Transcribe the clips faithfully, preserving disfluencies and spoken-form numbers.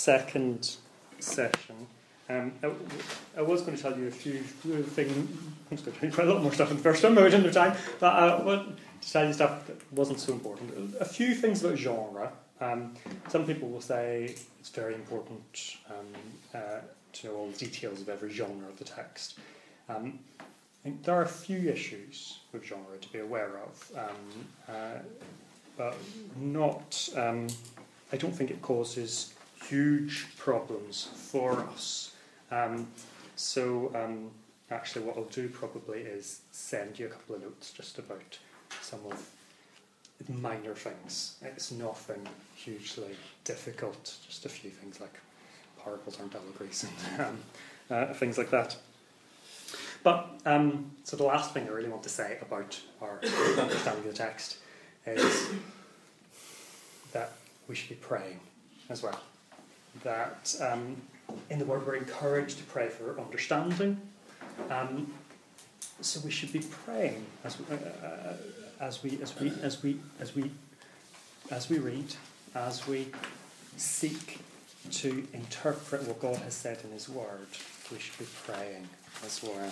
second session, um, I, I was going to tell you a few things. I was going to tell you quite a lot more stuff in the first one, but we didn't have time. But I want to tell you stuff that wasn't so important. A few things about genre. Um, some people will say it's very important um, uh, to know all the details of every genre of the text. Um, I think there are a few issues with genre to be aware of, um, uh, but not. Um, I don't think it causes huge problems for us. Um, so um, actually, what I'll do probably is send you a couple of notes just about some of the minor things. It's nothing hugely difficult. Just a few things like parables aren't allegories and um, uh, things like that. But, um, so the last thing I really want to say about our understanding of the text is that we should be praying as well. That um, in the Word we're encouraged to pray for understanding. Um, so we should be praying as we, uh, as we as we as we as we as we read, as we seek to interpret what God has said in His Word. We should be praying as well.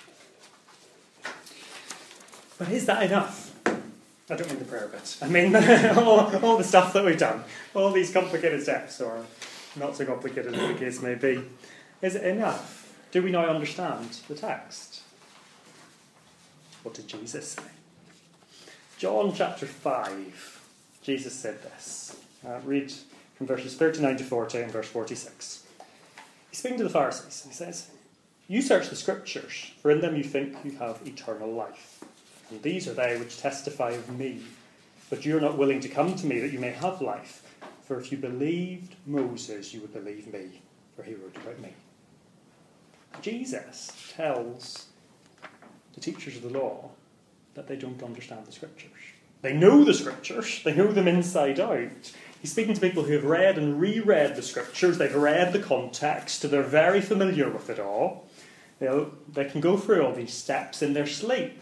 But is that enough? I don't mean the prayer bit. I mean all, all the stuff that we've done, all these complicated steps, or not so complicated as the case may be. Is it enough? Do we now understand the text? What did Jesus say? John chapter five, Jesus said this. Uh, read from verses thirty-nine to forty and verse forty-six. He's speaking to the Pharisees and he says, "You search the Scriptures, for in them you think you have eternal life. And these are they which testify of me. But you are not willing to come to me that you may have life. For if you believed Moses, you would believe me, for he wrote about me." Jesus tells the teachers of the law that they don't understand the Scriptures. They know the Scriptures. They know them inside out. He's speaking to people who have read and reread the Scriptures. They've read the context. They're very familiar with it all. They'll, they can go through all these steps in their sleep.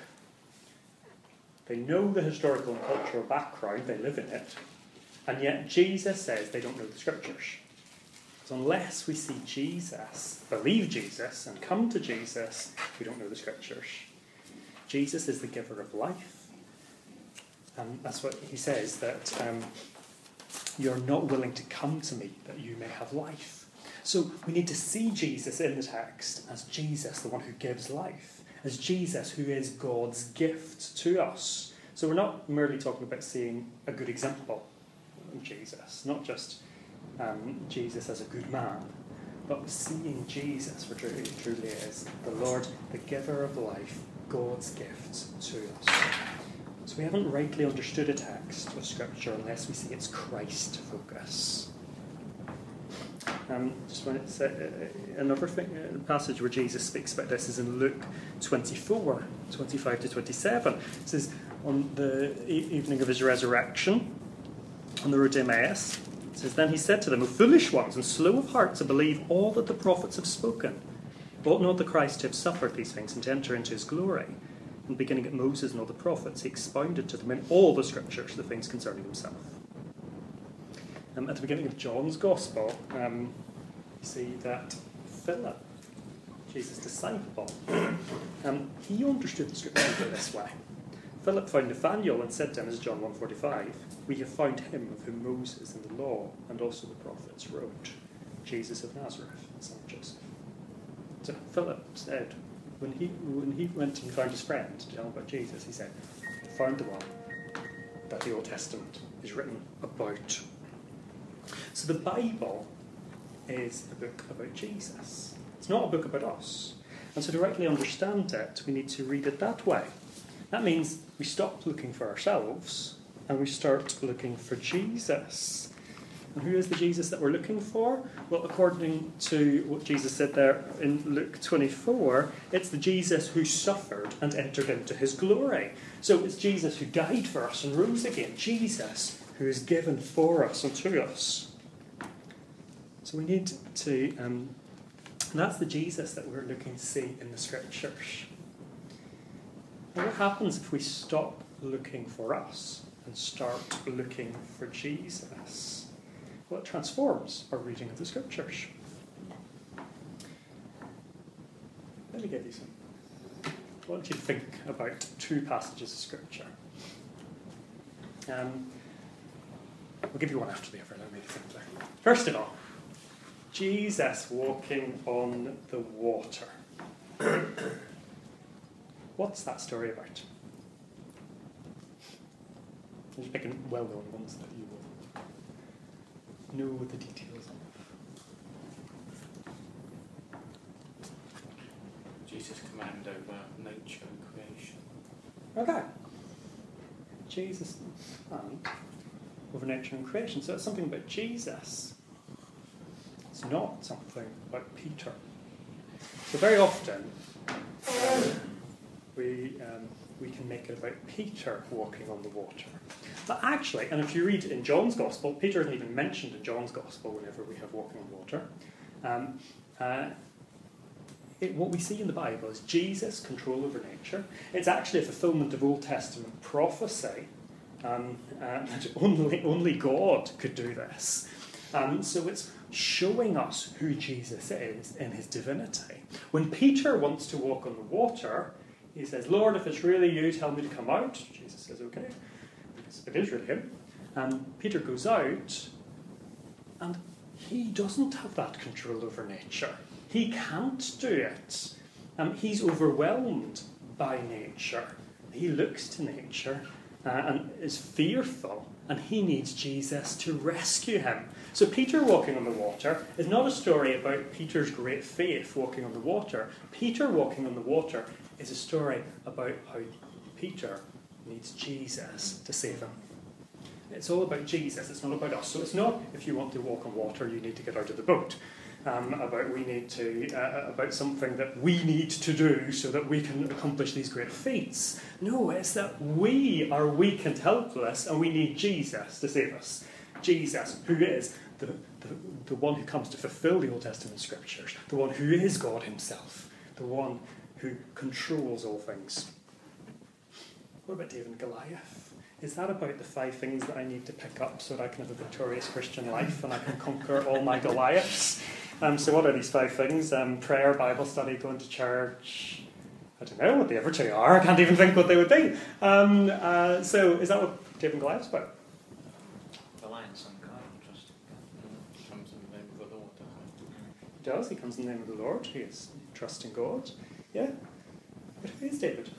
They know the historical and cultural background. They live in it. And yet Jesus says they don't know the Scriptures. Because unless we see Jesus, believe Jesus, and come to Jesus, we don't know the Scriptures. Jesus is the giver of life. And that's what he says, that um, you're not willing to come to me that you may have life. So we need to see Jesus in the text as Jesus, the one who gives life, as Jesus who is God's gift to us. So we're not merely talking about seeing a good example of Jesus, not just um, Jesus as a good man, but seeing Jesus for truly, truly is the Lord, the giver of life, God's gift to us. So we haven't rightly understood a text of Scripture unless we see its Christ focus. Um, just want to say uh, another thing, uh, passage where Jesus speaks about this is in Luke twenty-four, twenty-five to twenty-seven. It says, on the e- evening of his resurrection, on the road to Emmaus, it says, "Then he said to them, O foolish ones, and slow of heart to believe all that the prophets have spoken. Ought not the Christ to have suffered these things and to enter into his glory? And beginning at Moses and all the prophets, he expounded to them in all the Scriptures the things concerning himself." Um, at the beginning of John's Gospel, um, you see that Philip, Jesus' disciple, um, he understood the Scriptures in this way. Philip found Nathanael and said to him, as John one forty-five, "We have found him of whom Moses and the law and also the prophets wrote, Jesus of Nazareth, the son of Joseph." So Philip said, when he when he went and found his friend to tell him about Jesus, he said, "I found the one that the Old Testament is written about." So the Bible is a book about Jesus. It's not a book about us. And so to rightly understand it, we need to read it that way. That means we stop looking for ourselves and we start looking for Jesus. And who is the Jesus that we're looking for? Well, according to what Jesus said there in Luke twenty-four, it's the Jesus who suffered and entered into his glory. So it's Jesus who died for us and rose again. Jesus who is given for us and to us. So we need to, um, and that's the Jesus that we're looking to see in the Scriptures. And what happens if we stop looking for us and start looking for Jesus? Well, it transforms our reading of the Scriptures. Let me give you some. I want you to think about two passages of Scripture. Um, I'll give you one after the other, that'll make it simpler. First of all, Jesus walking on the water. What's that story about? I'm just picking well-known ones that you will know the details of. Jesus' command over nature and creation. Okay. Jesus' command over nature and creation. So it's something about Jesus. It's not something about Peter. So very often um, we um, we can make it about Peter walking on the water. But actually, and if you read in John's Gospel, Peter isn't even mentioned in John's Gospel whenever we have walking on water. Um, uh, it, what we see in the Bible is Jesus' control over nature. It's actually a fulfillment of Old Testament prophecy. Um, uh, that only, only God could do this. Um, so it's showing us who Jesus is in his divinity. When Peter wants to walk on the water, he says, Lord, if it's really you, tell me to come out. Jesus says, okay, because it is really him. And Peter goes out, and he doesn't have that control over nature. He can't do it. Um, he's overwhelmed by nature. He looks to nature uh, and is fearful, and he needs Jesus to rescue him. So Peter walking on the water is not a story about Peter's great faith walking on the water. Peter walking on the water is a story about how Peter needs Jesus to save him. It's all about Jesus, it's not about us. So it's not, if you want to walk on water, you need to get out of the boat. Um, about we need to, uh, about something that we need to do so that we can accomplish these great feats. No, it's that we are weak and helpless, and we need Jesus to save us. Jesus, who is the, the, the one who comes to fulfill the Old Testament Scriptures, the one who is God himself, the one who controls all things. What about David and Goliath? Is that about the five things that I need to pick up so that I can have a victorious Christian life and I can conquer all my Goliaths? Um, so what are these five things? Um, prayer, Bible study, going to church. I don't know what the other two are. I can't even think what they would be. Um, uh, so is that what David and Goliath's about? Reliance on God, trust in God. Comes in the name of the Lord, doesn't He does. He comes in the name of the Lord. He is trusting God. Yeah. But who is David?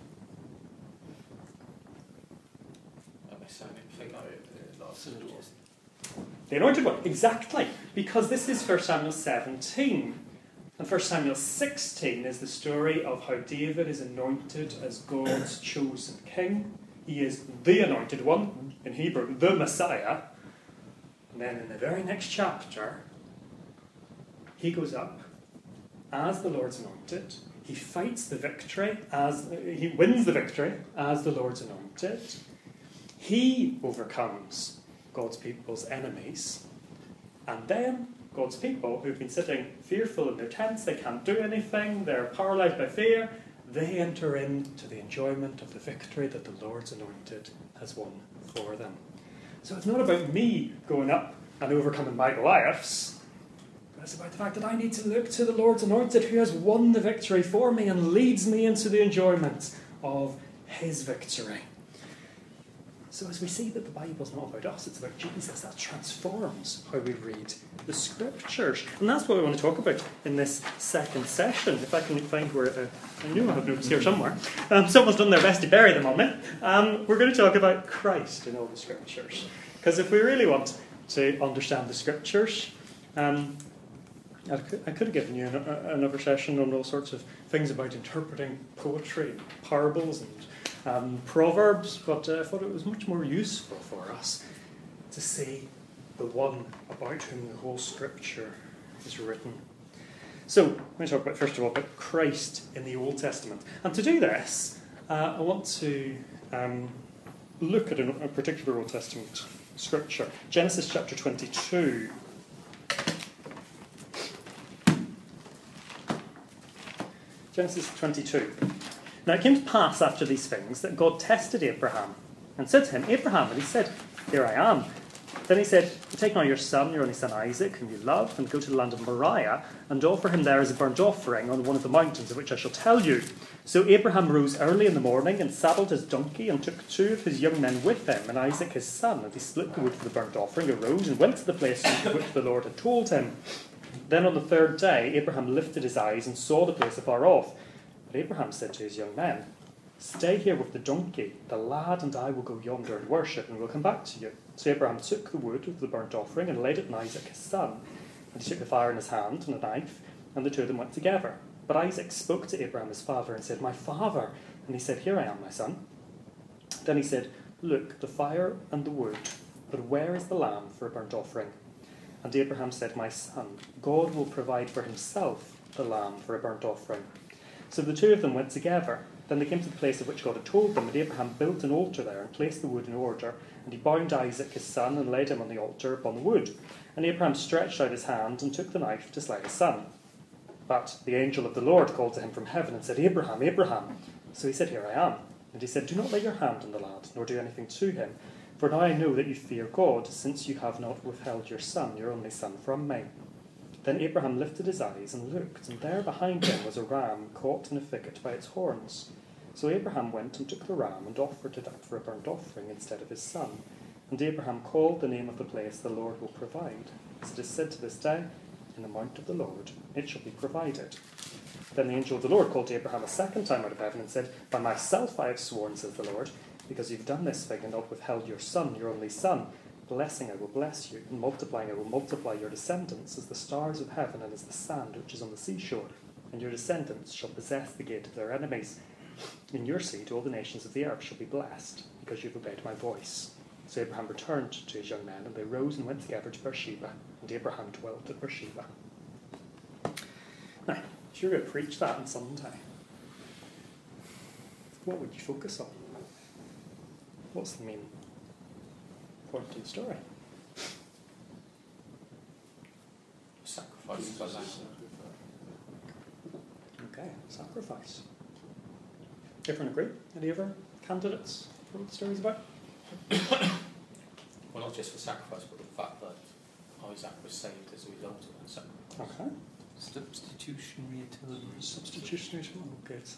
The anointed one, exactly. Because this is First Samuel seventeen. And First Samuel sixteen is the story of how David is anointed as God's chosen king. He is the anointed one, in Hebrew, the Messiah. And then in the very next chapter, he goes up as the Lord's anointed. He fights the victory, as he wins the victory as the Lord's anointed. He overcomes God's people's enemies. And then God's people, who've been sitting fearful in their tents, they can't do anything, they're paralysed by fear, they enter into the enjoyment of the victory that the Lord's anointed has won for them. So it's not about me going up and overcoming my Goliaths, but it's about the fact that I need to look to the Lord's anointed who has won the victory for me and leads me into the enjoyment of his victory. So as we see that the Bible's not about us, it's about Jesus, that transforms how we read the Scriptures. And that's what we want to talk about in this second session. If I can find where, uh, I knew I have notes here somewhere. Um, someone's done their best to bury them on me. Um, we're going to talk about Christ in all the Scriptures. Because if we really want to understand the Scriptures, um, I could, I could have given you an, a, another session on all sorts of things about interpreting poetry, parables and Um, Proverbs, but uh, I thought it was much more useful for us to see the one about whom the whole Scripture is written. So, I'm going to talk about, first of all, about Christ in the Old Testament. And to do this, uh, I want to um, look at a, a particular Old Testament Scripture. Genesis chapter twenty-two. Genesis twenty-two. Now it came to pass after these things that God tested Abraham and said to him, Abraham, and he said, Here I am. Then he said, take now your son, your only son Isaac, whom you love, and go to the land of Moriah, and offer him there as a burnt offering on one of the mountains of which I shall tell you. So Abraham rose early in the morning, and saddled his donkey, and took two of his young men with him, and Isaac his son. And he split the wood for the burnt offering, arose, and went to the place which the Lord had told him. Then on the third day Abraham lifted his eyes, and saw the place afar off. But Abraham said to his young men, stay here with the donkey. The lad and I will go yonder and worship, and will come back to you. So Abraham took the wood of the burnt offering, and laid it on Isaac his son. And he took the fire in his hand, and a knife, and the two of them went together. But Isaac spoke to Abraham his father, and said, my father. And he said, here I am, my son. Then he said, look, the fire and the wood, but where is the lamb for a burnt offering? And Abraham said, my son, God will provide for himself the lamb for a burnt offering. So the two of them went together. Then they came to the place of which God had told them, and Abraham built an altar there, and placed the wood in order. And he bound Isaac his son, and laid him on the altar upon the wood. And Abraham stretched out his hand, and took the knife to slay his son. But the angel of the Lord called to him from heaven, and said, Abraham, Abraham. So he said, here I am. And he said, do not lay your hand on the lad, nor do anything to him. For now I know that you fear God, since you have not withheld your son, your only son, from me. Then Abraham lifted his eyes and looked, and there behind him was a ram caught in a thicket by its horns. So Abraham went and took the ram, and offered it up for a burnt offering instead of his son. And Abraham called the name of the place, the Lord will provide. As it is said to this day, in the mount of the Lord it shall be provided. Then the angel of the Lord called to Abraham a second time out of heaven, and said, by myself I have sworn, says the Lord, because you've done this thing, and not withheld your son, your only son. Blessing I will bless you, and multiplying I will multiply your descendants as the stars of heaven and as the sand which is on the seashore. And your descendants shall possess the gate of their enemies. In your seed all the nations of the earth shall be blessed, because you have obeyed my voice. So Abraham returned to his young men, and they rose and went together to Beersheba, and Abraham dwelt at Beersheba. Now, if you were going to preach that on Sunday, what would you focus on? What's the main point of the story? Sacrifice for lamb. Okay, sacrifice. Everyone agree? Any other candidates for what the story's about? Well, not just for sacrifice, but the fact that Isaac was saved as a result of that sacrifice. Okay. Substitutionary atonement. Substitutionary atonement. Oh, good,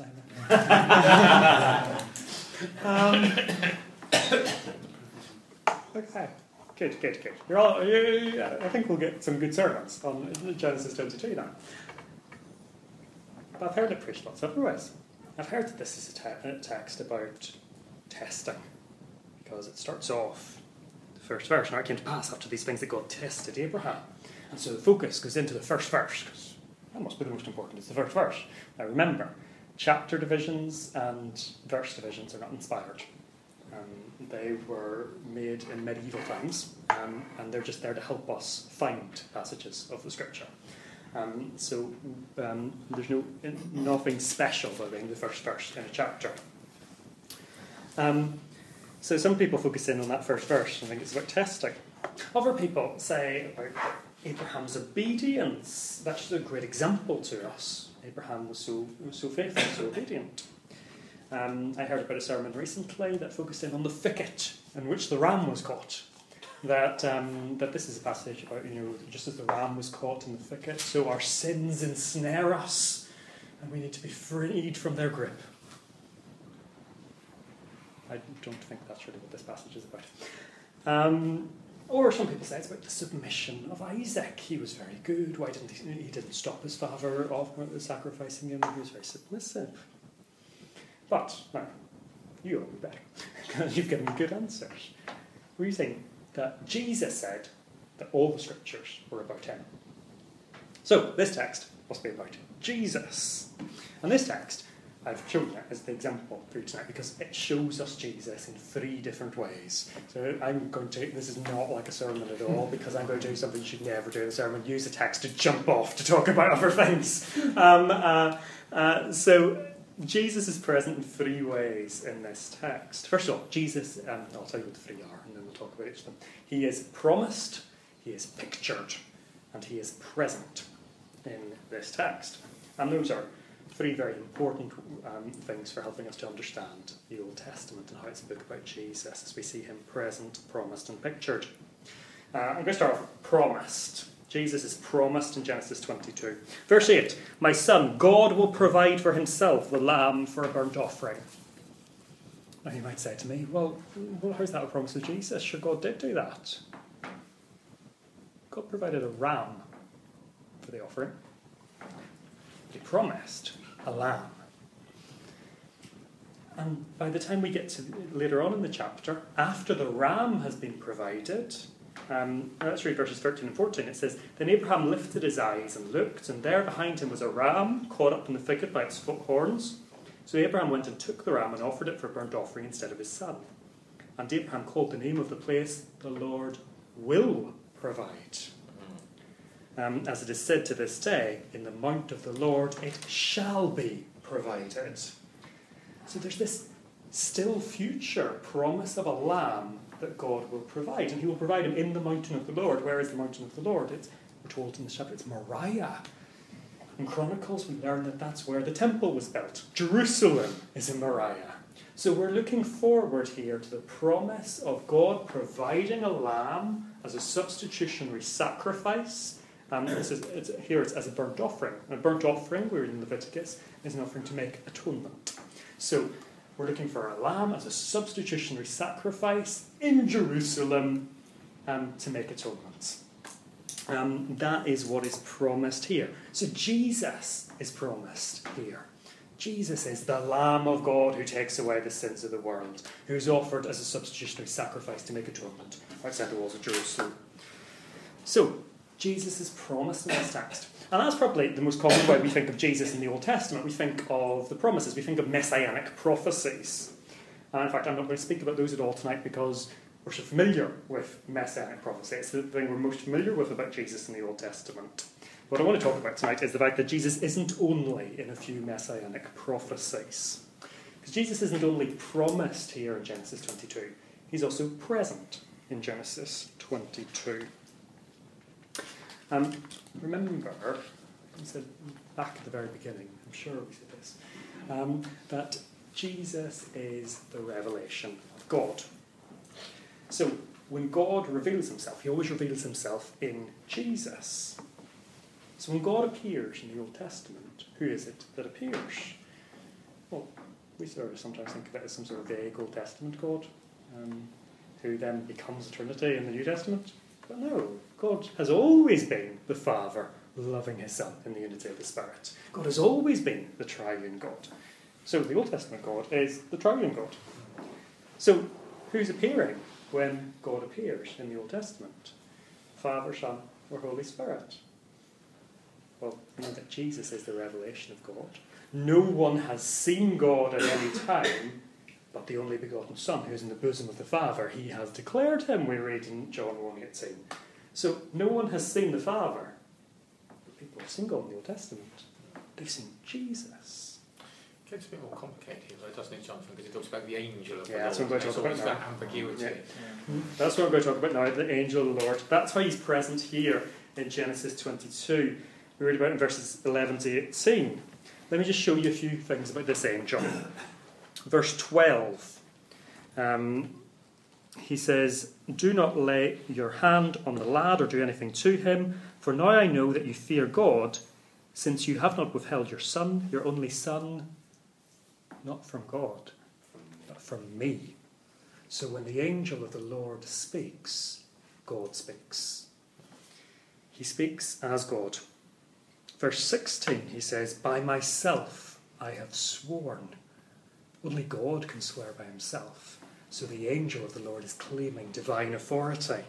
Simon. um, okay. Good, good, good. You're all, you, you, I think we'll get some good sermons on Genesis twenty-two now. But I've heard it preached lots of other ways. I've heard that this is a, te- a text about testing, because it starts off, the first verse, now it came to pass after these things that God tested Abraham. And so the focus goes into the first verse, because that must be the most important, it's the first verse. Now remember, chapter divisions and verse divisions are not inspired. Um, they were made in medieval times, um, and they're just there to help us find passages of the scripture. Um, so um, there's no nothing special about being the first verse in a chapter. Um, so some people focus in on that first verse and think it's about testing. Other people say about Abraham's obedience. That's just a great example to us. Abraham was so was so faithful, so obedient. Um, I heard about a sermon recently that focused in on the thicket in which the ram was caught. That um, that this is a passage about, you know, just as the ram was caught in the thicket, so our sins ensnare us, and we need to be freed from their grip. I don't think that's really what this passage is about. Um, or some people say it's about the submission of Isaac. He was very good. Why didn't he? He didn't stop his father off sacrificing him. He was very submissive. But now, you all be better because you've given me good answers. We think that Jesus said that all the scriptures were about him. So this text must be about Jesus. And this text, I've chosen it as the example for you tonight because it shows us Jesus in three different ways. So I'm going to, this is not like a sermon at all, because I'm going to do something you should never do in a sermon, use a text to jump off to talk about other things. Um, uh, uh, so Jesus is present in three ways in this text. First of all, Jesus, um, I'll tell you what the three are, and then we'll talk about each of them. He is promised, he is pictured, and he is present in this text. And those are three very important um, things for helping us to understand the Old Testament and how it's a book about Jesus, as we see him present, promised, and pictured. Uh, I'm going to start off with promised. Jesus is promised in Genesis twenty-two. Verse eight, my son, God will provide for himself the lamb for a burnt offering. Now you might say to me, well, well how's that a promise of Jesus? Sure, God did do that. God provided a ram for the offering. He promised a lamb. And by the time we get to later on in the chapter, after the ram has been provided, um, let's read verses thirteen and fourteen. It says, then Abraham lifted his eyes and looked, and there behind him was a ram caught up in the thicket by its foot horns. So Abraham went and took the ram and offered it for a burnt offering instead of his son. And Abraham called the name of the place, the Lord will provide. Um, as it is said to this day, in the mount of the Lord it shall be provided. So there's this still future promise of a lamb that God will provide. And he will provide him in the mountain of the Lord. Where is the mountain of the Lord? It's, we're told in the chapter it's Moriah. In Chronicles we learn that that's where the temple was built. Jerusalem is in Moriah. So we're looking forward here to the promise of God providing a lamb as a substitutionary sacrifice. Um, this is, it's, here it's as a burnt offering. A burnt offering, we read in Leviticus, is an offering to make atonement. So we're looking for a lamb as a substitutionary sacrifice in Jerusalem um, to make atonement. Um, that is what is promised here. So Jesus is promised here. Jesus is the Lamb of God who takes away the sins of the world, who is offered as a substitutionary sacrifice to make atonement outside the walls of Jerusalem. So, Jesus is promised in this text. And that's probably the most common way we think of Jesus in the Old Testament. We think of the promises. We think of messianic prophecies. And in fact, I'm not going to speak about those at all tonight because we're so familiar with messianic prophecy. It's the thing we're most familiar with about Jesus in the Old Testament. What I want to talk about tonight is the fact that Jesus isn't only in a few messianic prophecies. Because Jesus isn't only promised here in Genesis twenty-two, he's also present in Genesis twenty-two. Um, remember, we said back at the very beginning, I'm sure we said this, um, that Jesus is the revelation of God. So, when God reveals himself, he always reveals himself in Jesus. So when God appears in the Old Testament, who is it that appears? Well, we sort of sometimes think of it as some sort of vague Old Testament God, um, who then becomes a Trinity in the New Testament. But no, God has always been the Father loving his Son in the unity of the Spirit. God has always been the triune God. So the Old Testament God is the triune God. So who's appearing when God appears in the Old Testament? Father, Son, or Holy Spirit? Well, we know that Jesus is the revelation of God. No one has seen God at any time, but the only begotten Son, who is in the bosom of the Father, he has declared him, we read in John one eighteen. So no one has seen the Father, but people have seen God in the Old Testament. They've seen Jesus. It gets a bit more complicated here, though, doesn't it, Jonathan? Because it talks about the angel of the Yeah, that's Lord. what I'm going to talk about now. that ambiguity. Yeah. Yeah. That's what I'm going to talk about now, the angel of the Lord. That's how he's present here in Genesis twenty-two. We read about it in verses eleven to eighteen. Let me just show you a few things about this angel. Verse twelve. Um, he says, do not lay your hand on the lad or do anything to him, for now I know that you fear God, since you have not withheld your son, your only son, not from God, but from me. So when the angel of the Lord speaks, God speaks. He speaks as God. Verse sixteen, he says, by myself I have sworn. Only God can swear by himself. So the angel of the Lord is claiming divine authority.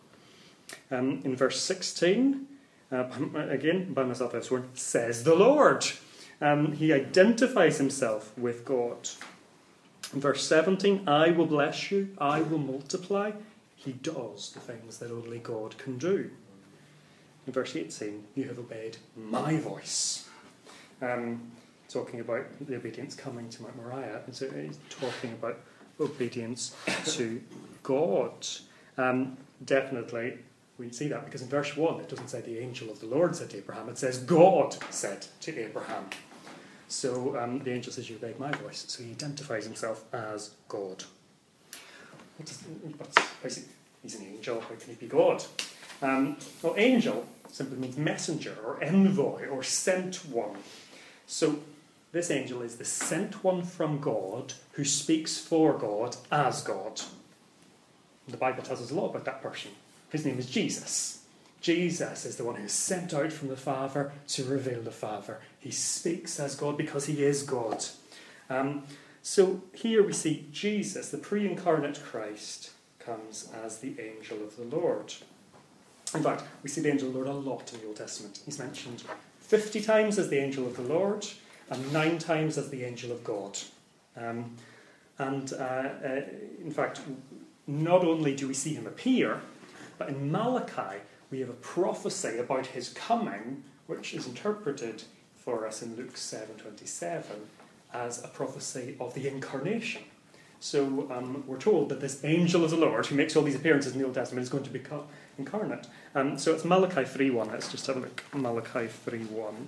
Um, in verse sixteen, uh, again, by myself I have sworn, says the Lord. Um, he identifies himself with God. In verse seventeen, I will bless you, I will multiply. He does the things that only God can do. In verse eighteen, you have obeyed my voice. Um, talking about the obedience coming to Mount Moriah. And so he's talking about obedience to God. Um, definitely, we see that because in verse one, it doesn't say the angel of the Lord said to Abraham. It says God said to Abraham. So um, the angel says, you obeyed my voice. So he identifies himself as God. What does, what's, He's an angel, how can he be God? Um, well, angel simply means messenger or envoy or sent one. So this angel is the sent one from God who speaks for God as God. The Bible tells us a lot about that person. His name is Jesus. Jesus is the one who is sent out from the Father to reveal the Father. He speaks as God because he is God. Um, so here we see Jesus, the pre-incarnate Christ, comes as the angel of the Lord. In fact, we see the angel of the Lord a lot in the Old Testament. He's mentioned fifty times as the angel of the Lord and nine times as the angel of God. Um, and uh, uh, in fact, not only do we see him appear, but in Malachi we have a prophecy about his coming, which is interpreted for us in Luke seven twenty-seven as a prophecy of the incarnation. So um, we're told that this angel of the Lord, who makes all these appearances in the Old Testament, is going to become incarnate. Um, so it's Malachi three one. Let's just have a look. Malachi three one.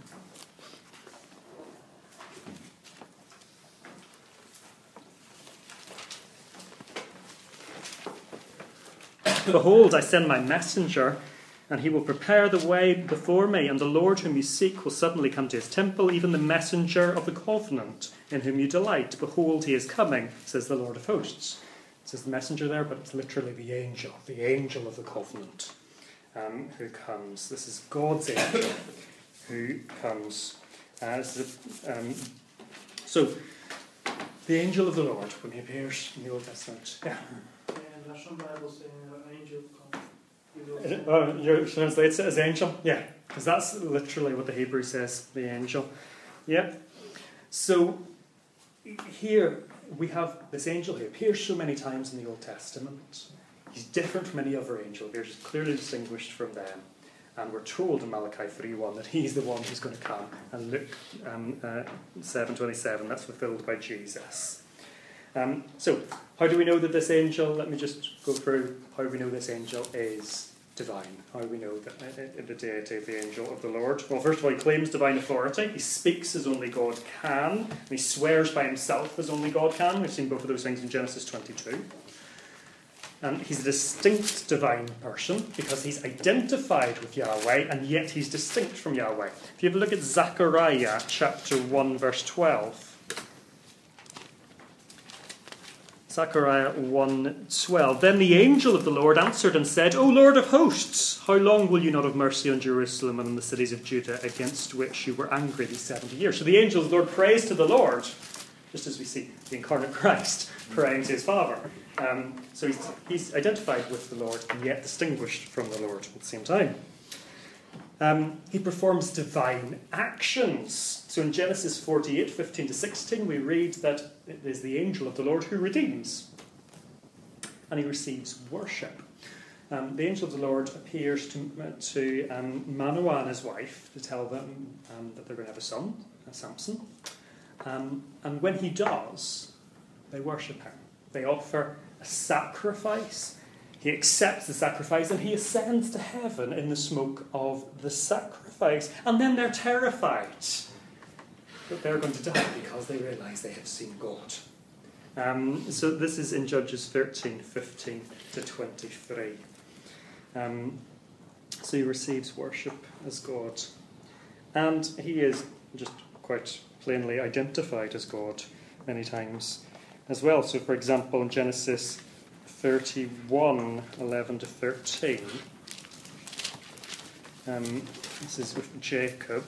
Behold, I send my messenger, and he will prepare the way before me, and the Lord whom you seek will suddenly come to his temple, even the messenger of the covenant, in whom you delight. Behold, he is coming, says the Lord of hosts. It says the messenger there, but it's literally the angel, the angel of the covenant, um, who comes. This is God's angel who comes. As the, um, so, the angel of the Lord, when he appears in the Old Testament. Yeah. And there's some Bibles saying that an angel comes. Is it, oh, you translates it as angel? Yeah, because that's literally what the Hebrew says, the angel. Yeah. So here we have this angel who appears so many times in the Old Testament. He's different from any other angel. He's clearly distinguished from them. And we're told in Malachi three one that he's the one who's going to come. And Luke um, uh, seven twenty-seven, that's fulfilled by Jesus. Um, so, how do we know that this angel, let me just go through how we know this angel is divine. How we know that uh, the deity of the angel of the Lord. Well, first of all, he claims divine authority. He speaks as only God can. And he swears by himself as only God can. We've seen both of those things in Genesis twenty-two. And he's a distinct divine person because he's identified with Yahweh and yet he's distinct from Yahweh. If you have a look at Zechariah chapter one verse twelve. Zechariah one twelve. Then the angel of the Lord answered and said, O Lord of hosts, how long will you not have mercy on Jerusalem and on the cities of Judah against which you were angry these seventy years? So the angel of the Lord prays to the Lord, just as we see the incarnate Christ praying to his Father. Um, so he's, he's identified with the Lord and yet distinguished from the Lord at the same time. Um, he performs divine actions. So in Genesis forty-eight, fifteen to sixteen, we read that it is the angel of the Lord who redeems. And he receives worship. Um, the angel of the Lord appears to, to um, Manoah and his wife to tell them um, that they're going to have a son, a Samson. Um, and when he does, they worship him. They offer a sacrifice. He accepts the sacrifice and he ascends to heaven in the smoke of the sacrifice. And then they're terrified that they're going to die because they realise they have seen God. Um, so this is in Judges thirteen, fifteen to twenty-three. Um, so he receives worship as God. And he is just quite plainly identified as God many times as well. So for example in Genesis thirty-one, eleven to thirteen, um, this is with Jacob.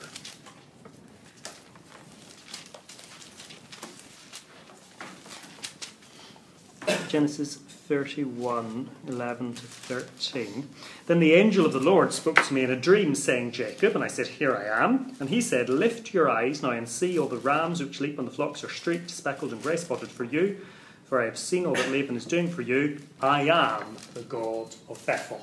Genesis thirty-one, eleven to thirteen. Then the angel of the Lord spoke to me in a dream, saying, Jacob, and I said, Here I am. And he said, Lift your eyes now and see all the rams which leap on the flocks are streaked, speckled and grey-spotted for you. For I have seen all that Laban is doing for you. I am the God of Bethel.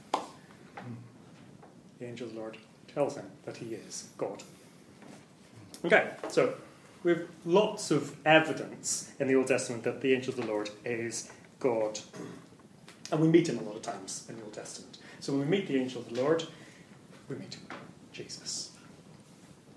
The angel of the Lord tells him that he is God. Okay, so we have lots of evidence in the Old Testament that the angel of the Lord is God. And we meet him a lot of times in the Old Testament. So when we meet the angel of the Lord, we meet Jesus.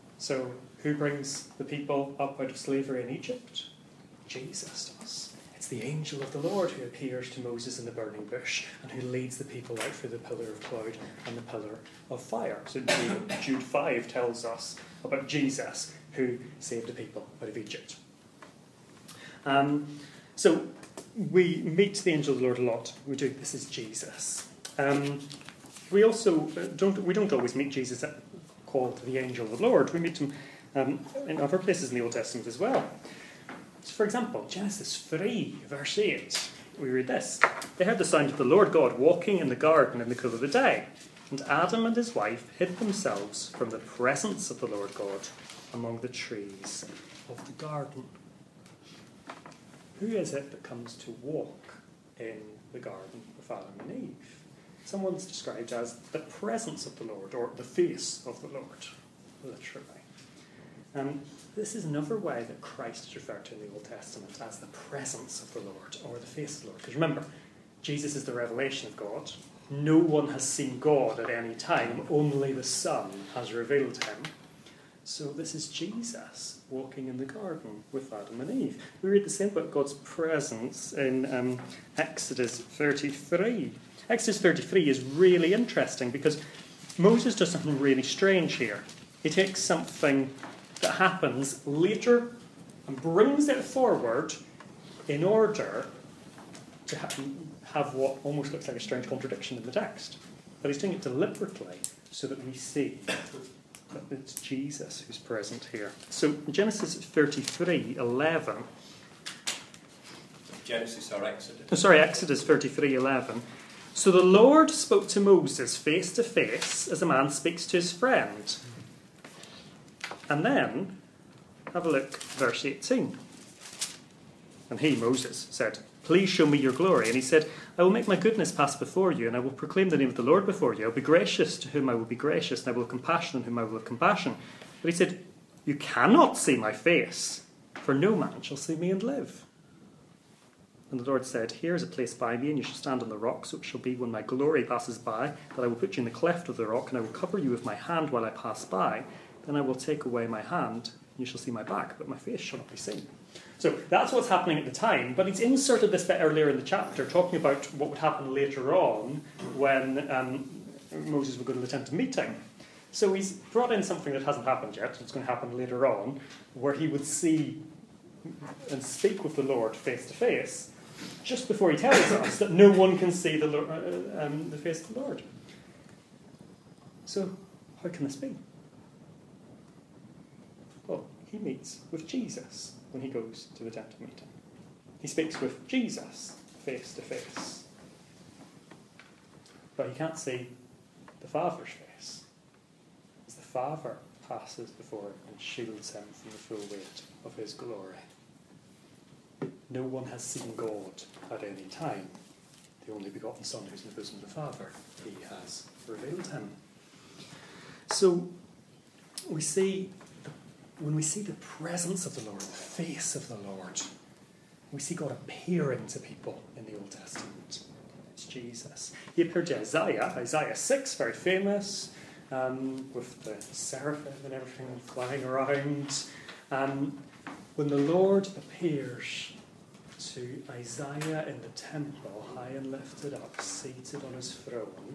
So who brings the people up out of slavery in Egypt? Jesus does. It's the angel of the Lord who appears to Moses in the burning bush and who leads the people out through the pillar of cloud and the pillar of fire. So Jude, Jude five tells us about Jesus who saved the people out of Egypt. Um, so we meet the angel of the Lord a lot. We do. This is Jesus. Um, we also don't. We don't always meet Jesus called the angel of the Lord. We meet him um, in other places in the Old Testament as well. So, for example, Genesis three, verse eight, we read this. They heard the sound of the Lord God walking in the garden in the cool of the day, and Adam and his wife hid themselves from the presence of the Lord God among the trees of the garden. Who is it that comes to walk in the garden with Adam and Eve? Someone's described as the presence of the Lord, or the face of the Lord, literally. Um, this is another way that Christ is referred to in the Old Testament as the presence of the Lord, or the face of the Lord. Because remember, Jesus is the revelation of God. No one has seen God at any time, only the Son has revealed him. So this is Jesus walking in the garden with Adam and Eve. We read the same about God's presence in um, Exodus thirty-three. Exodus thirty-three is really interesting because Moses does something really strange here. He takes something that happens later and brings it forward in order to ha- have what almost looks like a strange contradiction in the text. But he's doing it deliberately so that we see that it's Jesus who's present here. So Genesis thirty-three eleven. Genesis or Exodus? Oh, sorry, Exodus thirty-three eleven. So the Lord spoke to Moses face to face as a man speaks to his friend. And then, have a look, verse eighteen. And he, Moses, said, "Please show me your glory." And he said, "I will make my goodness pass before you, and I will proclaim the name of the Lord before you. I will be gracious to whom I will be gracious, and I will have compassion on whom I will have compassion." But he said, "You cannot see my face, for no man shall see me and live." And the Lord said, "Here is a place by me, and you shall stand on the rock, so it shall be when my glory passes by, that I will put you in the cleft of the rock, and I will cover you with my hand while I pass by. Then I will take away my hand, and you shall see my back, but my face shall not be seen." So that's what's happening at the time, but he's inserted this bit earlier in the chapter, talking about what would happen later on when um, Moses would go to the tent of meeting. So he's brought in something that hasn't happened yet, it's going to happen later on, where he would see and speak with the Lord face to face, just before he tells us that no one can see the, Lord, uh, um, the face of the Lord. So how can this be? Well, he meets with Jesus when he goes to the tent of meeting. He speaks with Jesus face to face. But he can't see the Father's face, as the Father passes before him and shields him from the full weight of his glory. No one has seen God at any time. The only begotten Son who's in the bosom of the Father, he has revealed him. So we see When we see the presence of the Lord, the face of the Lord, we see God appearing to people in the Old Testament. It's Jesus. He appeared to Isaiah, Isaiah six, very famous, um, with the seraphim and everything flying around. Um, when the Lord appears to Isaiah in the temple, high and lifted up, seated on his throne,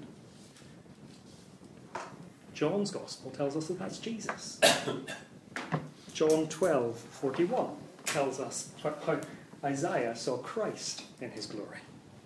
John's Gospel tells us that that's Jesus. John twelve forty-one tells us how Isaiah saw Christ in his glory.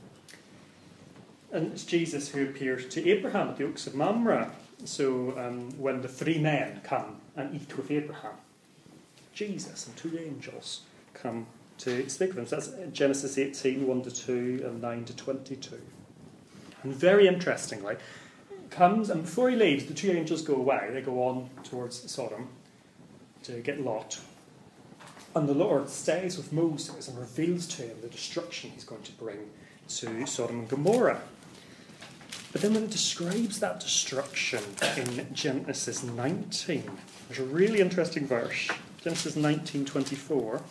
And it's Jesus who appears to Abraham at the Oaks of Mamre. So um, when the three men come and eat with Abraham, Jesus and two angels come to speak with him. So that's Genesis eighteen, one to two, and nine to twenty-two. And very interestingly, comes, and before he leaves, the two angels go away. They go on towards Sodom to get Lot. And the Lord stays with Moses and reveals to him the destruction he's going to bring to Sodom and Gomorrah. But then when it describes that destruction in Genesis nineteen, there's a really interesting verse. Genesis nineteen twenty-four.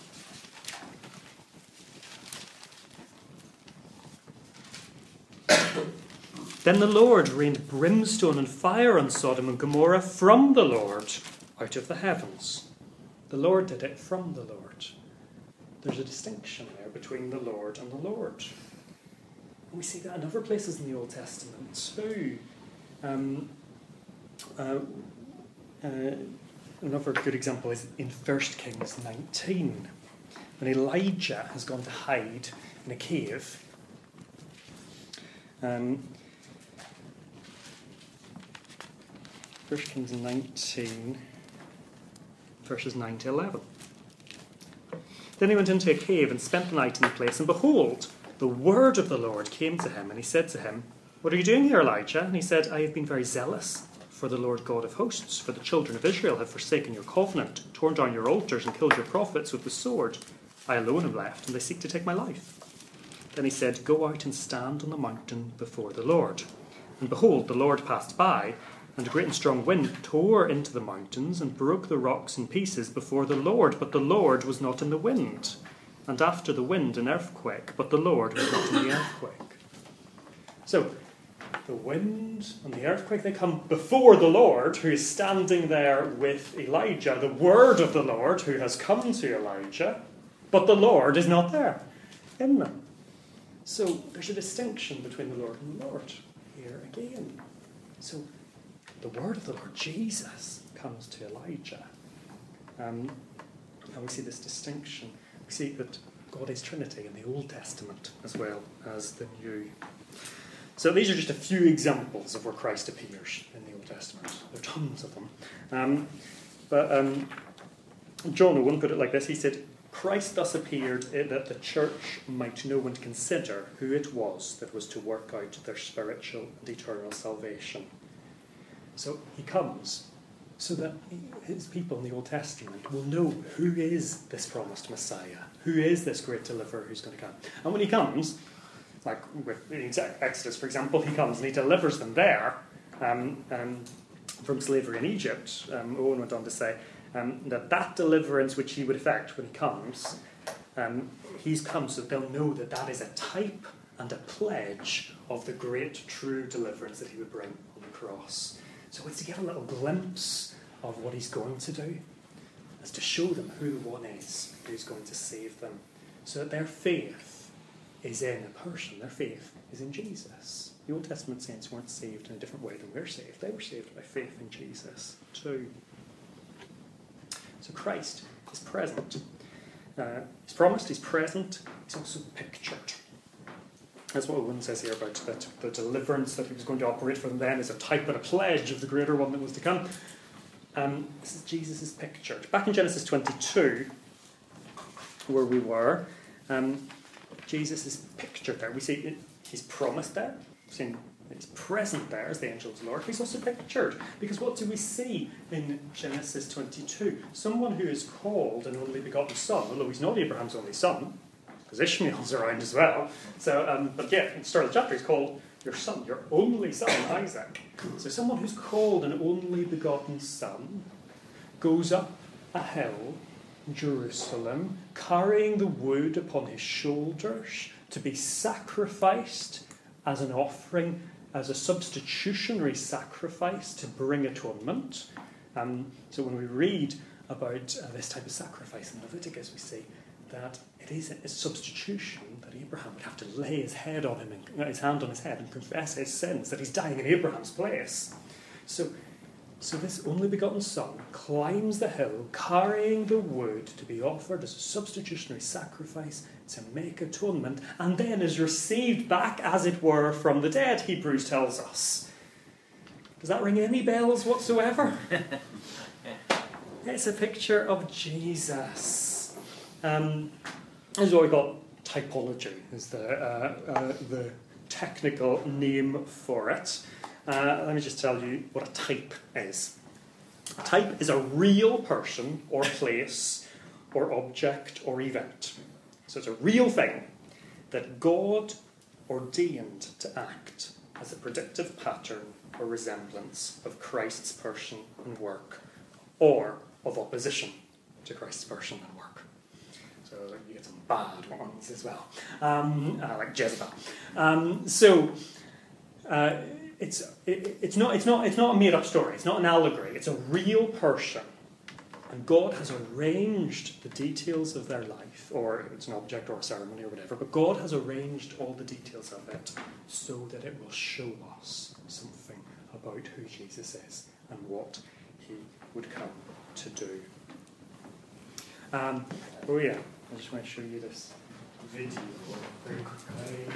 Then the Lord rained brimstone and fire on Sodom and Gomorrah from the Lord out of the heavens. The Lord did it from the Lord. there's a distinction there between the Lord and the Lord. And we see that in other places in the Old Testament too. Um, uh, uh, another good example is in First Kings nineteen, when Elijah has gone to hide in a cave. Um, First Kings nineteen, verses nine to eleven. Then he went into a cave and spent the night in the place, and behold, the word of the Lord came to him, and he said to him, "What are you doing here, Elijah?" And he said, "I have been very zealous for the Lord God of hosts, for the children of Israel have forsaken your covenant, torn down your altars, and killed your prophets with the sword. I alone am left, and they seek to take my life." Then he said, "Go out and stand on the mountain before the Lord." And behold, the Lord passed by, and a great and strong wind tore into the mountains and broke the rocks in pieces before the Lord, but the Lord was not in the wind. And after the wind an earthquake, but the Lord was not in the earthquake. So, the wind and the earthquake, they come before the Lord, who is standing there with Elijah, the word of the Lord who has come to Elijah, but the Lord is not there in them. So there's a distinction between the Lord and the Lord here again. So the word of the Lord, Jesus, comes to Elijah. Um, and we see this distinction. We see that God is Trinity in the Old Testament as well as the New. So these are just a few examples of where Christ appears in the Old Testament. There are tons of them. Um, but um, John Owen put it like this. He said, "Christ thus appeared that the church might know and consider who it was that was to work out their spiritual and eternal salvation." So he comes so that his people in the Old Testament will know who is this promised Messiah, who is this great deliverer who's going to come. And when he comes, like with Exodus, for example, he comes and he delivers them there um, um, from slavery in Egypt. Um, Owen went on to say um, that that deliverance which he would effect when he comes, um, he's come so that they'll know that that is a type and a pledge of the great true deliverance that he would bring on the cross. So it's to get a little glimpse of what he's going to do. It's to show them who the one is who's going to save them. So that their faith is in a person. Their faith is in Jesus. The Old Testament saints weren't saved in a different way than we're saved. They were saved by faith in Jesus too. So Christ is present. Uh, he's promised, he's present, he's also pictured. That's what Owen says here about that the deliverance that he was going to operate for them then is a type and a pledge of the greater one that was to come. Um, this is Jesus is pictured. Back in Genesis twenty-two, where we were, um, Jesus is pictured there. We see it, he's promised there. We've seen he's present there as the angel of the Lord. He's also pictured. Because what do we see in Genesis twenty-two? Someone who is called an only begotten son, although he's not Abraham's only son, because Ishmael's around as well. So, um, but yeah, in the start of the chapter, he's called your son, your only son, Isaac. So someone who's called an only begotten son goes up a hill in Jerusalem, carrying the wood upon his shoulders to be sacrificed as an offering, as a substitutionary sacrifice to bring atonement. Um, so when we read about uh, this type of sacrifice in Leviticus, we see that it is a substitution that Abraham would have to lay his head on him, and his hand on his head, and confess his sins, that he's dying in Abraham's place. So, so this only begotten son climbs the hill, carrying the wood to be offered as a substitutionary sacrifice to make atonement, and then is received back, as it were, from the dead, Hebrews tells us. Does that ring any bells whatsoever? It's a picture of Jesus. Um, this is what we call typology, is the, uh, uh, the technical name for it. Uh, let me just tell you what a type is. A type is a real person or place or object or event. So it's a real thing that God ordained to act as a predictive pattern or resemblance of Christ's person and work, or of opposition to Christ's person and work. So you get some bad ones as well, um, uh, like Jezebel. Um, so uh, it's it, it's not it's not it's not a made-up story. It's not an allegory. It's a real person And God has arranged the details of their life, or it's an object or a ceremony or whatever, but God has arranged all the details of it so that it will show us something about who Jesus is and what he would come to do. Um, oh yeah, I just want to show you this video very quickly.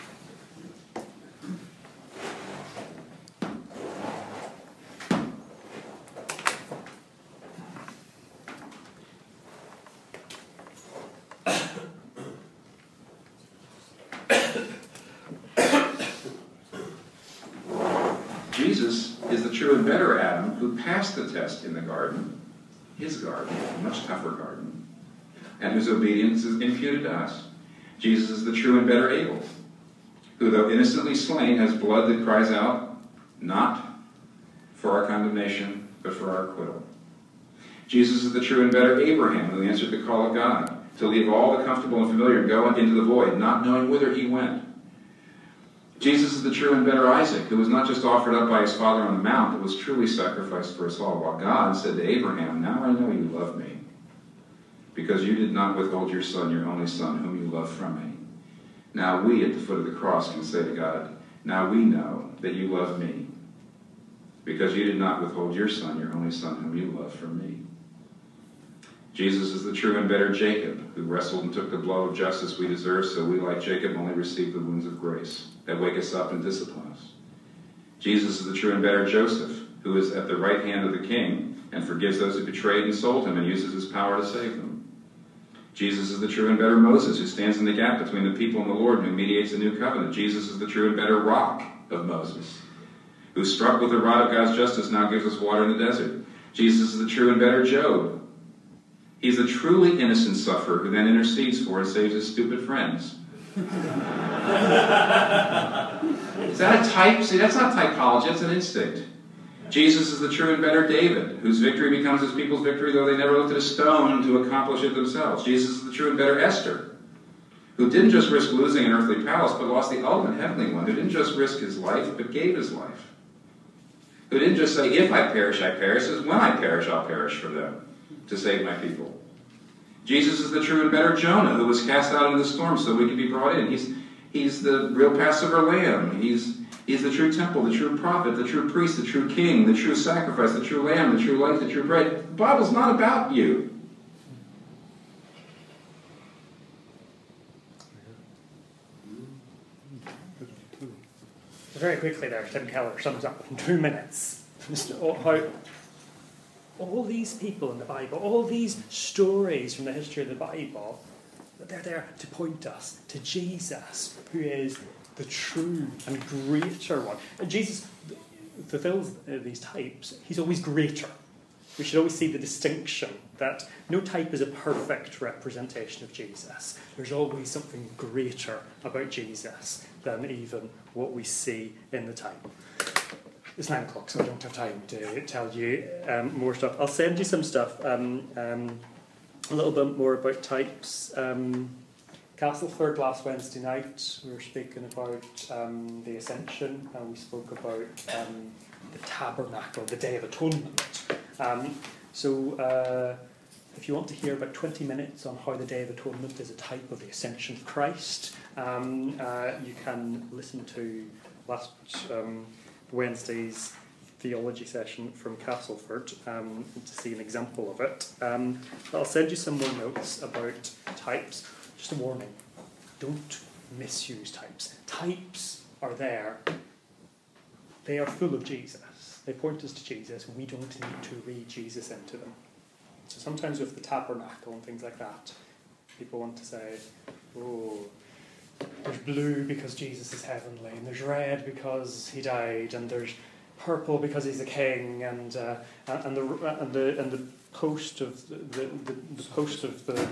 Jesus is the true and better Adam who passed the test in the garden, his garden, a much tougher garden, and whose obedience is imputed to us. Jesus is the true and better Abel, who, though innocently slain, has blood that cries out, not for our condemnation, but for our acquittal. Jesus is the true and better Abraham, who answered the call of God to leave all the comfortable and familiar and go into the void, not knowing whither he went. Jesus is the true and better Isaac, who was not just offered up by his father on the mount, but was truly sacrificed for us all, while God said to Abraham, now I know you love me, because you did not withhold your son, your only son, whom you love from me. Now we, at the foot of the cross, can say to God, now we know that you love me, because you did not withhold your son, your only son, whom you love from me. Jesus is the true and better Jacob, who wrestled and took the blow of justice we deserve, so we, like Jacob, only receive the wounds of grace that wake us up and discipline us. Jesus is the true and better Joseph, who is at the right hand of the king and forgives those who betrayed and sold him and uses his power to save them. Jesus is the true and better Moses, who stands in the gap between the people and the Lord and who mediates a new covenant. Jesus is the true and better rock of Moses, who struck with the rod of God's justice now gives us water in the desert. Jesus is the true and better Job. He's a truly innocent sufferer who then intercedes for and saves his stupid friends. Is that a type? See, that's not typology, that's an instinct. Jesus is the true and better David, whose victory becomes his people's victory, though they never looked at a stone to accomplish it themselves. Jesus is the true and better Esther, who didn't just risk losing an earthly palace, but lost the ultimate heavenly one, who didn't just risk his life, but gave his life. Who didn't just say, if I perish, I perish, says, when I perish, I'll perish for them, to save my people. Jesus is the true and better Jonah, who was cast out into the storm so we could be brought in. He's, he's the real Passover lamb. He's, he's the true temple, the true prophet, the true priest, the true king, the true sacrifice, the true lamb, the true light, the true bread. The Bible's not about you. Very quickly there, Tim Keller sums up in two minutes just how all these people in the Bible, all these stories from the history of the Bible, they're there to point us to Jesus, who is the true and greater one. And Jesus fulfills these types. He's always greater. We should always see the distinction that no type is a perfect representation of Jesus. There's always something greater about Jesus than even what we see in the type. It's nine o'clock, so I don't have time to tell you um, more stuff. I'll send you some stuff, um, um, a little bit more about types. Um, Castleford last Wednesday night, we were speaking about um, the Ascension, and we spoke about um, the Tabernacle, the Day of Atonement. Um, so uh, if you want to hear about twenty minutes on how the Day of Atonement is a type of the Ascension of Christ, um, uh, you can listen to last Um, Wednesday's theology session from Castleford um, to see an example of it. Um, I'll send you some more notes about types. Just a warning, don't misuse types. Types are there. They are full of Jesus. They point us to Jesus. We don't need to read Jesus into them. So sometimes with the tabernacle and things like that, people want to say, oh, there's blue because Jesus is heavenly, and there's red because he died, and there's purple because he's a king, and uh, and the and the and the post of the the, the post of the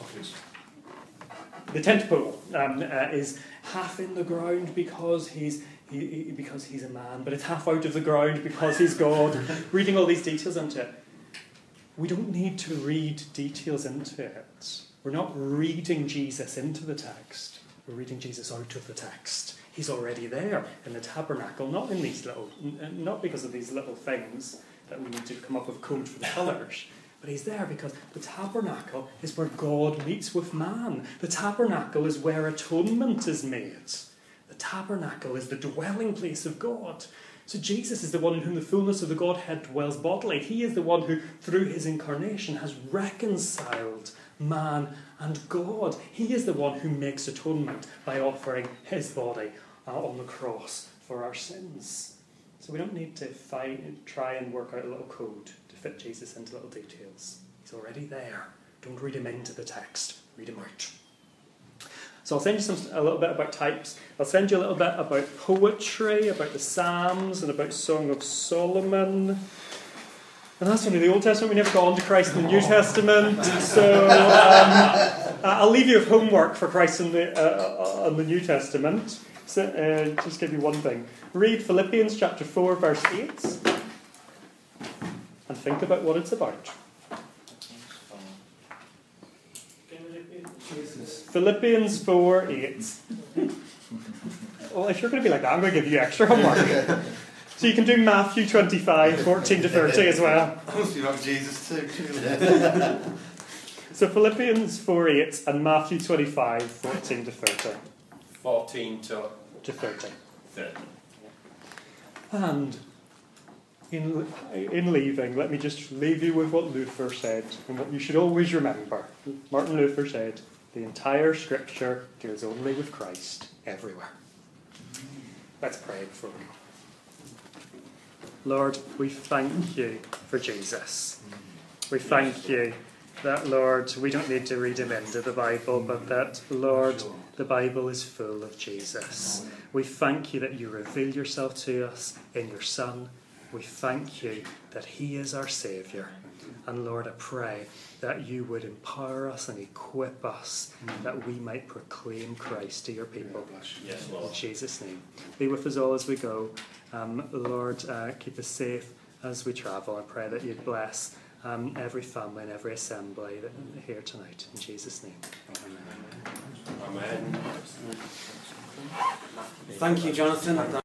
the tent pole um, uh, is half in the ground because he's he, he, because he's a man, but it's half out of the ground because he's God. Reading all these details into it, we don't need to read details into it. We're not reading Jesus into the text. We're reading Jesus out of the text. He's already there in the tabernacle, not in these little, not because of these little things that we need to come up with code for the colours, But he's there because the tabernacle is where God meets with man. The tabernacle is where atonement is made. The tabernacle is the dwelling place of God. So Jesus is the one in whom the fullness of the Godhead dwells bodily. He is the one who, through his incarnation, has reconciled man and God. He is the one who makes atonement by offering his body uh, on the cross for our sins. So we don't need to find, try and work out a little code to fit Jesus into little details. He's already there. Don't read him into the text. Read him out. So I'll send you some, a little bit about types. I'll send you a little bit about poetry, about the Psalms, and about Song of Solomon. And that's only the Old Testament. We never got on to Christ in the New Testament. So um, I'll leave you with homework for Christ in the, uh, in the New Testament. So, uh, just give you one thing. Read Philippians chapter four, verse eight, and think about what it's about. Can you repeat? Jesus. Philippians four, eight. Well, if you're going to be like that, I'm going to give you extra homework. So you can do Matthew twenty-five, fourteen to thirty as well. I must be about Jesus too. So Philippians four, eight and Matthew twenty-five, fourteen to thirty. fourteen to To thirty. thirty. And in, in leaving, let me just leave you with what Luther said, and what you should always remember. Martin Luther said, the entire Scripture deals only with Christ everywhere. Let's pray before we go. Lord, we thank you for Jesus. We thank you that, Lord, we don't need to read him into the Bible, but that, Lord, the Bible is full of Jesus. We thank you that you reveal yourself to us in your Son. We thank you that he is our Saviour. And Lord, I pray that you would empower us and equip us that we might proclaim Christ to your people. Yes, Lord. In Jesus' name. Be with us all as we go. Um, Lord, uh, keep us safe as we travel. I pray that you'd bless um, every family and every assembly that, here tonight. In Jesus' name. Amen. Amen. Thank you, Jonathan.